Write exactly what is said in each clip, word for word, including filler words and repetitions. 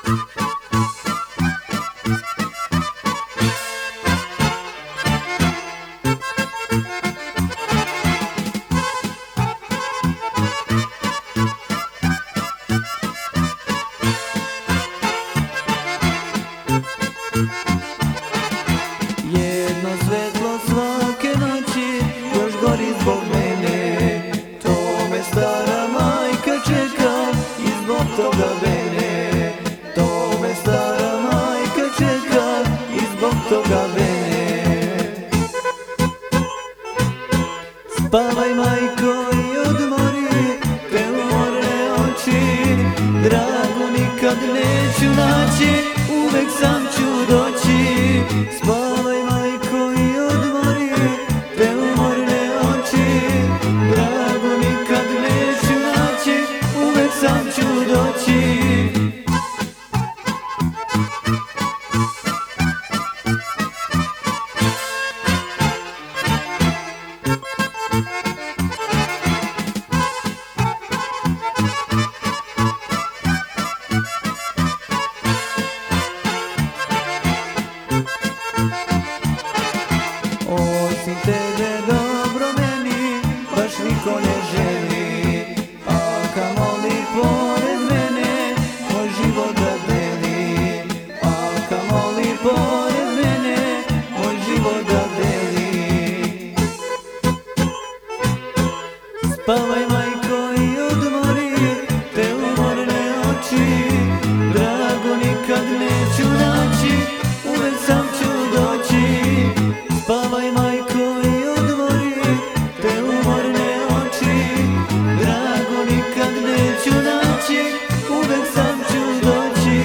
Jedno svetlo svake noći još gori zbog mene. To me stara majka čeka i zbog toga bene. To me stara majka čeka i zbog toga bene. Spavaj majko i odmori te umorne oči, dragu nikad neću naći, uvek sam ću doći. Spavaj majko i odmori te umorne oči, dragu nikad neću naći, uvek sam ću doći. Osim tebe dobro meni baš niko ne želi, a kamoli pored mene moj život da deli. A kamoli pored mene moj život da deli. Spavaj majko i odmori te umorne oči, drago nikad neću naći, uvek sam ću doći. Spavaj majko i odmori te umorne oči, drago nikad neću naći, uvek sam ću doći.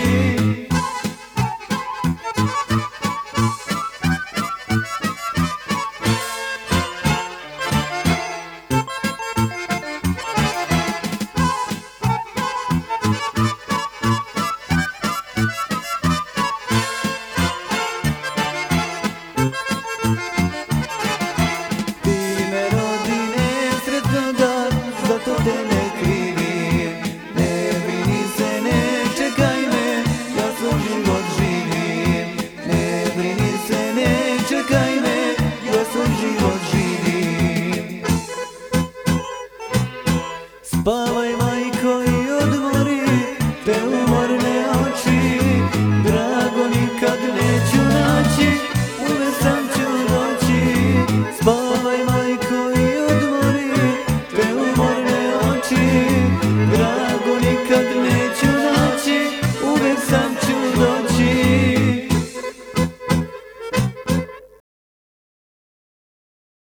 Zato te ne krivim, ne brini se, ne čekaj me, ja svoj život živim. Ne brini se, ne čekaj me, ja svoj život živim. Spavaj